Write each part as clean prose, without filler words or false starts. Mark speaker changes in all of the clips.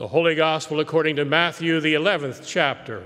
Speaker 1: The Holy Gospel according to Matthew, the 11th chapter.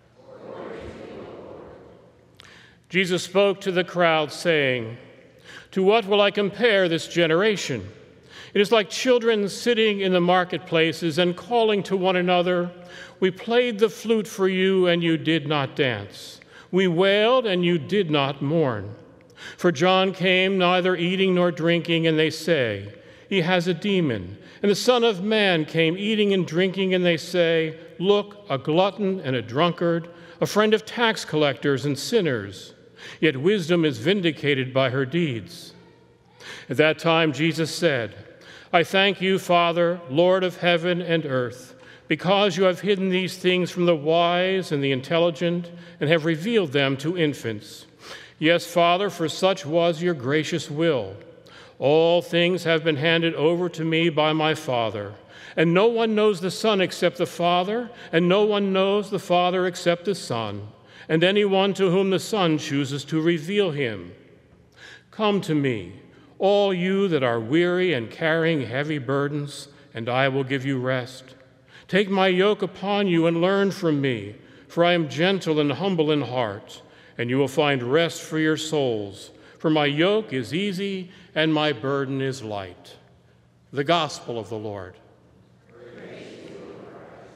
Speaker 1: Jesus spoke to the crowd, saying, "To what will I compare this generation? It is like children sitting in the marketplaces and calling to one another, 'We played the flute for you, and you did not dance. We wailed, and you did not mourn.' For John came neither eating nor drinking, and they say, 'He has a demon.' And the Son of Man came eating and drinking, and they say, 'Look, a glutton and a drunkard, a friend of tax collectors and sinners.' Yet wisdom is vindicated by her deeds." At that time Jesus said, "I thank you, Father, Lord of heaven and earth, because you have hidden these things from the wise and the intelligent and have revealed them to infants. Yes, Father, for such was your gracious will. All things have been handed over to me by my Father, and no one knows the Son except the Father, and no one knows the Father except the Son, and anyone to whom the Son chooses to reveal him. Come to me, all you that are weary and carrying heavy burdens, and I will give you rest. Take my yoke upon you and learn from me, for I am gentle and humble in heart, and you will find rest for your souls. For my yoke is easy and my burden is light." The Gospel of the Lord.
Speaker 2: Praise to you, Christ.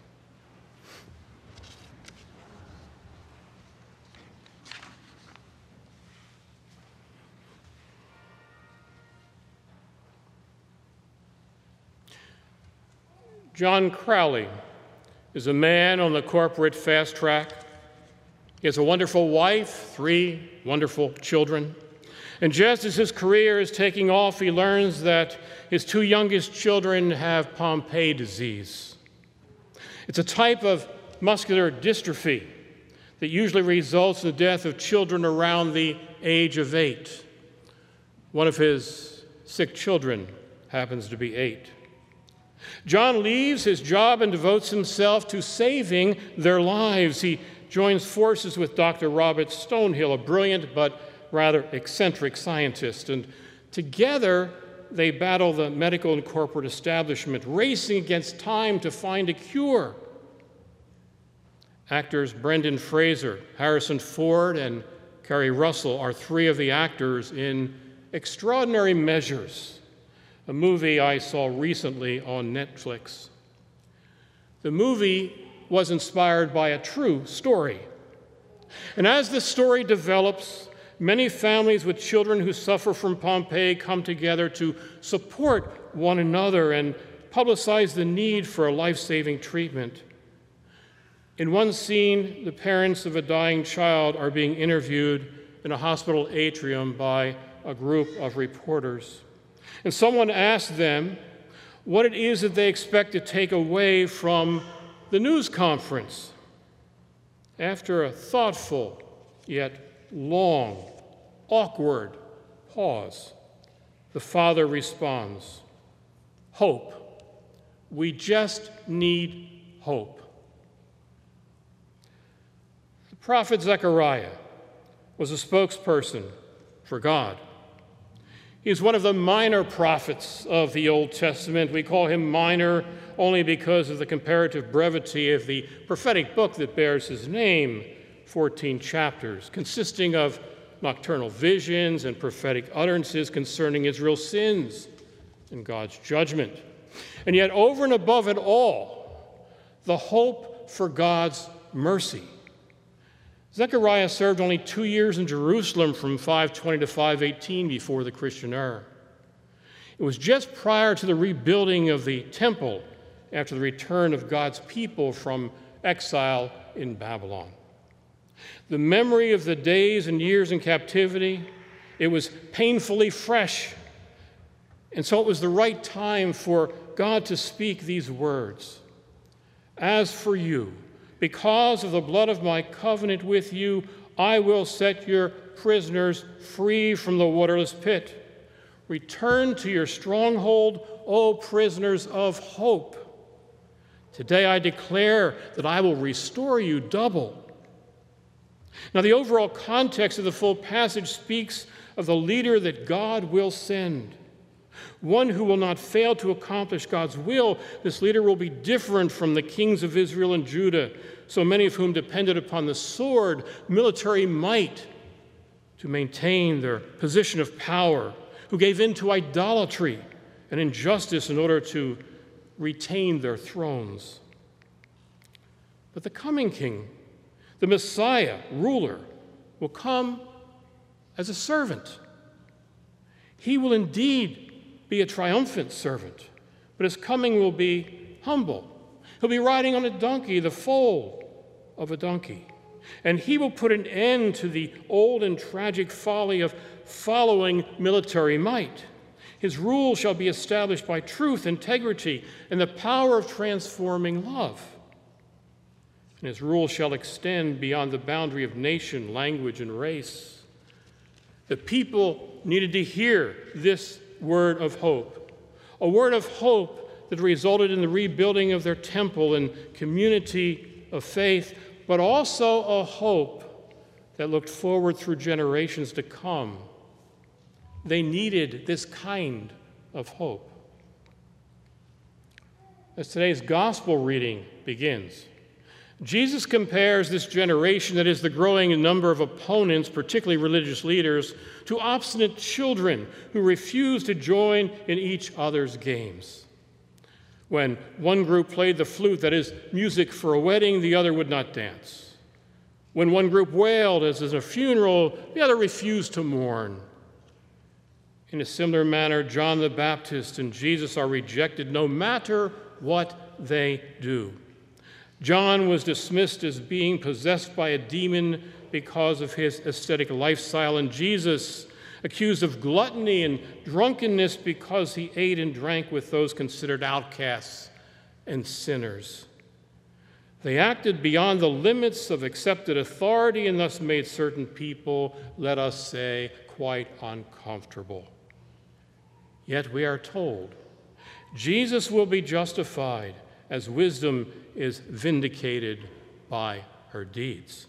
Speaker 1: John Crowley is a man on the corporate fast track. He has a wonderful wife, 3 wonderful children. And just as his career is taking off, he learns that his 2 youngest children have Pompe disease. It's a type of muscular dystrophy that usually results in the death of children around the age of 8. One of his sick children happens to be 8. John leaves his job and devotes himself to saving their lives. He joins forces with Dr. Robert Stonehill, a brilliant but rather eccentric scientist, and together they battle the medical and corporate establishment, racing against time to find a cure. Actors Brendan Fraser, Harrison Ford, and Kerry Russell are 3 of the actors in Extraordinary Measures, a movie I saw recently on Netflix. The movie was inspired by a true story. And as the story develops, many families with children who suffer from Pompe come together to support one another and publicize the need for a life-saving treatment. In one scene, the parents of a dying child are being interviewed in a hospital atrium by a group of reporters. And someone asks them what it is that they expect to take away from the news conference. After a thoughtful yet long, awkward pause, the father responds, "Hope. We just need hope." The prophet Zechariah was a spokesperson for God. He's one of the minor prophets of the Old Testament. We call him minor only because of the comparative brevity of the prophetic book that bears his name, 14 chapters, consisting of nocturnal visions and prophetic utterances concerning Israel's sins and God's judgment. And yet, over and above it all, the hope for God's mercy. Zechariah served only 2 years in Jerusalem from 520 to 518 before the Christian era. It was just prior to the rebuilding of the temple after the return of God's people from exile in Babylon. The memory of the days and years in captivity, it was painfully fresh. And so it was the right time for God to speak these words. "As for you, because of the blood of my covenant with you, I will set your prisoners free from the waterless pit. Return to your stronghold, O prisoners of hope. Today I declare that I will restore you double." Now, the overall context of the full passage speaks of the leader that God will send, one who will not fail to accomplish God's will. This leader will be different from the kings of Israel and Judah, so many of whom depended upon the sword, military might, to maintain their position of power, who gave in to idolatry and injustice in order to retain their thrones. But the coming king, the Messiah, ruler, will come as a servant. He will indeed be a triumphant servant, but his coming will be humble. He'll be riding on a donkey, the foal of a donkey. And he will put an end to the old and tragic folly of following military might. His rule shall be established by truth, integrity, and the power of transforming love. And his rule shall extend beyond the boundary of nation, language, and race. The people needed to hear this word of hope, a word of hope that resulted in the rebuilding of their temple and community of faith, but also a hope that looked forward through generations to come. They needed this kind of hope. As today's gospel reading begins, Jesus compares this generation, that is the growing number of opponents, particularly religious leaders, to obstinate children who refuse to join in each other's games. When one group played the flute, that is music for a wedding, the other would not dance. When one group wailed, as in a funeral, the other refused to mourn. In a similar manner, John the Baptist and Jesus are rejected no matter what they do. John was dismissed as being possessed by a demon because of his ascetic lifestyle, and Jesus accused of gluttony and drunkenness because he ate and drank with those considered outcasts and sinners. They acted beyond the limits of accepted authority and thus made certain people, let us say, quite uncomfortable. Yet we are told Jesus will be justified as wisdom is vindicated by her deeds.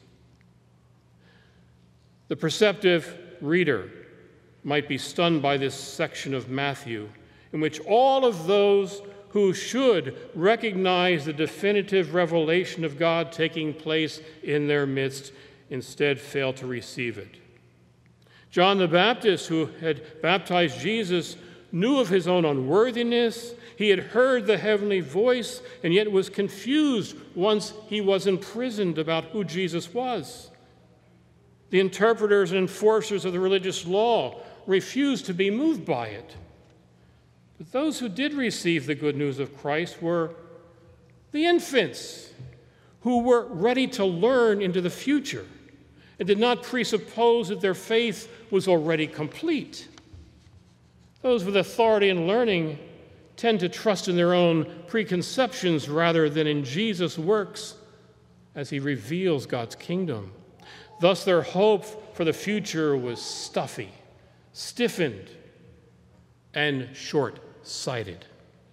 Speaker 1: The perceptive reader might be stunned by this section of Matthew, in which all of those who should recognize the definitive revelation of God taking place in their midst instead fail to receive it. John the Baptist, who had baptized Jesus, knew of his own unworthiness. He had heard the heavenly voice and yet was confused once he was imprisoned about who Jesus was. The interpreters and enforcers of the religious law refused to be moved by it. But those who did receive the good news of Christ were the infants who were ready to learn into the future and did not presuppose that their faith was already complete. Those with authority and learning tend to trust in their own preconceptions rather than in Jesus' works as he reveals God's kingdom. Thus, their hope for the future was stuffy, stiffened, and short-sighted.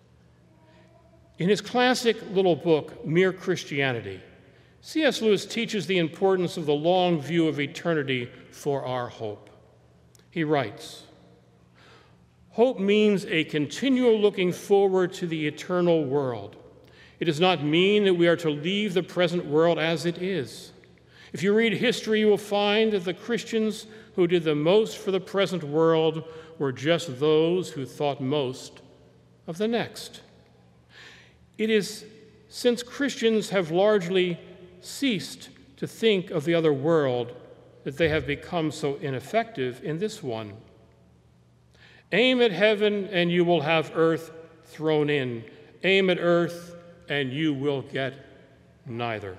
Speaker 1: In his classic little book, Mere Christianity, C.S. Lewis teaches the importance of the long view of eternity for our hope. He writes, "Hope means a continual looking forward to the eternal world. It does not mean that we are to leave the present world as it is. If you read history, you will find that the Christians who did the most for the present world were just those who thought most of the next. It is since Christians have largely ceased to think of the other world that they have become so ineffective in this one. Aim at heaven and you will have earth thrown in. Aim at earth and you will get neither."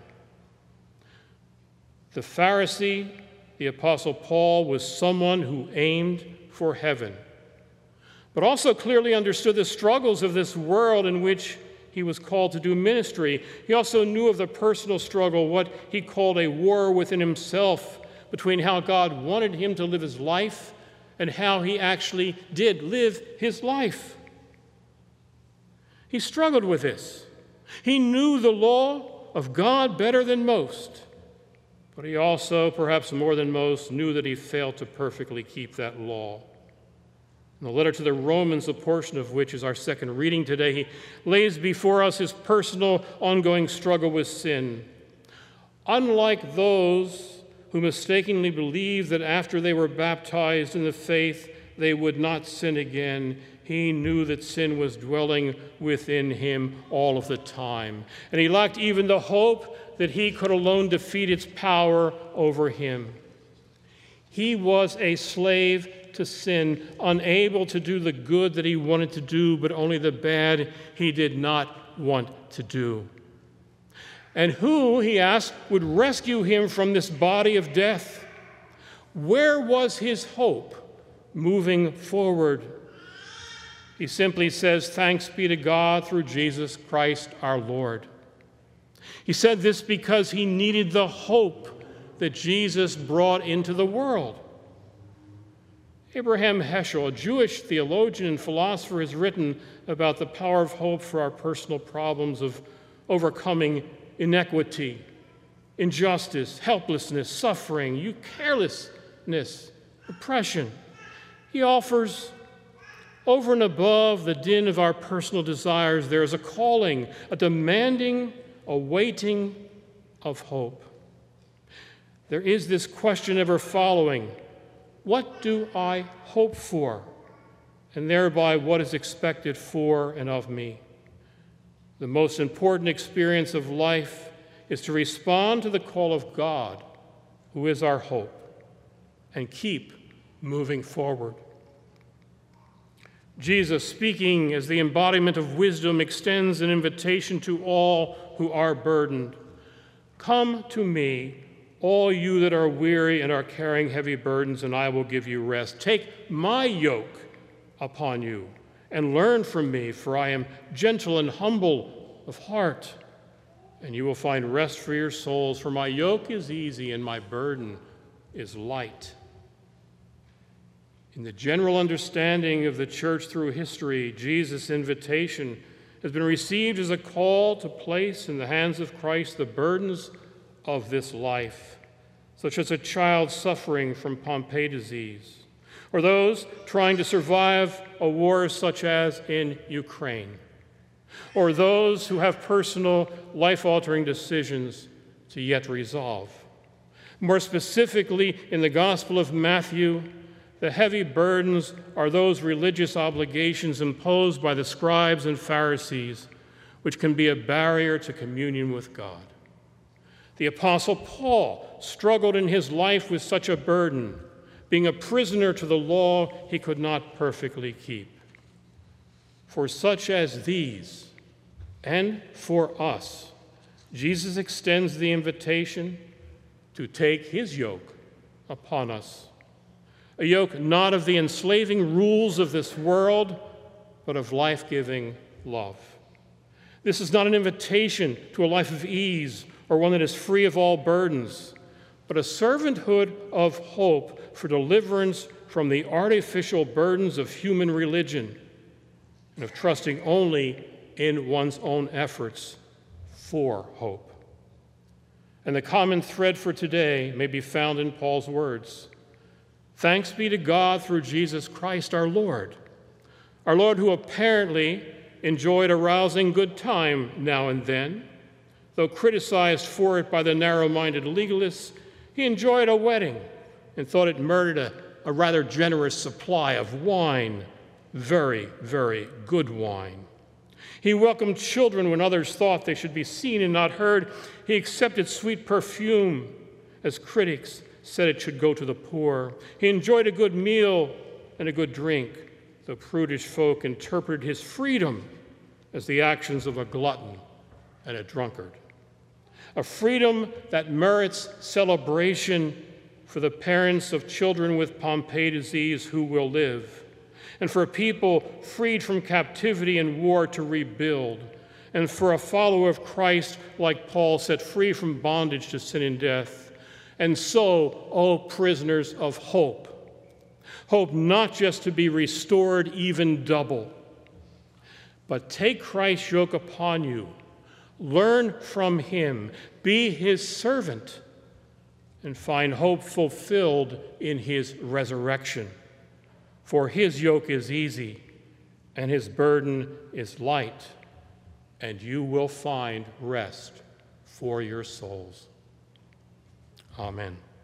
Speaker 1: The Pharisee, the Apostle Paul, was someone who aimed for heaven, but also clearly understood the struggles of this world in which he was called to do ministry. He also knew of the personal struggle, what he called a war within himself, between how God wanted him to live his life and how he actually did live his life. He struggled with this. He knew the law of God better than most, but he also, perhaps more than most, knew that he failed to perfectly keep that law. In the letter to the Romans, a portion of which is our second reading today, he lays before us his personal, ongoing struggle with sin. Unlike those who mistakenly believed that after they were baptized in the faith, they would not sin again, he knew that sin was dwelling within him all of the time. And he lacked even the hope that he could alone defeat its power over him. He was a slave to sin, unable to do the good that he wanted to do, but only the bad he did not want to do. And who, he asked, would rescue him from this body of death? Where was his hope moving forward? He simply says, "Thanks be to God through Jesus Christ our Lord." He said this because he needed the hope that Jesus brought into the world. Abraham Heschel, a Jewish theologian and philosopher, has written about the power of hope for our personal problems of overcoming inequity, injustice, helplessness, suffering, carelessness, oppression. He offers, over and above the din of our personal desires, there is a calling, a demanding, a waiting of hope. There is this question ever following: what do I hope for? And thereby, what is expected for and of me? The most important experience of life is to respond to the call of God, who is our hope, and keep moving forward. Jesus, speaking as the embodiment of wisdom, extends an invitation to all who are burdened. "Come to me, all you that are weary and are carrying heavy burdens, and I will give you rest. Take my yoke upon you and learn from me, for I am gentle and humble of heart, and you will find rest for your souls, for my yoke is easy and my burden is light." In the general understanding of the church through history, Jesus' invitation has been received as a call to place in the hands of Christ the burdens of this life, such as a child suffering from Pompe disease, or those trying to survive a war such as in Ukraine, or those who have personal life-altering decisions to yet resolve. More specifically, in the Gospel of Matthew, the heavy burdens are those religious obligations imposed by the scribes and Pharisees, which can be a barrier to communion with God. The Apostle Paul struggled in his life with such a burden, being a prisoner to the law he could not perfectly keep. For such as these, and for us, Jesus extends the invitation to take his yoke upon us. A yoke not of the enslaving rules of this world, but of life-giving love. This is not an invitation to a life of ease or one that is free of all burdens, but a servanthood of hope for deliverance from the artificial burdens of human religion and of trusting only in one's own efforts for hope. And the common thread for today may be found in Paul's words: "Thanks be to God through Jesus Christ our Lord who apparently enjoyed a rousing good time now and then. Though criticized for it by the narrow-minded legalists, he enjoyed a wedding and thought it merited a rather generous supply of wine, very, very good wine. He welcomed children when others thought they should be seen and not heard. He accepted sweet perfume as critics said it should go to the poor. He enjoyed a good meal and a good drink, though prudish folk interpreted his freedom as the actions of a glutton and a drunkard. A freedom that merits celebration for the parents of children with Pompe disease who will live, and for a people freed from captivity and war to rebuild, and for a follower of Christ like Paul set free from bondage to sin and death. And so, O prisoners of hope, hope not just to be restored even double, but take Christ's yoke upon you, learn from him, be his servant, and find hope fulfilled in his resurrection. For his yoke is easy and his burden is light, and you will find rest for your souls. Amen.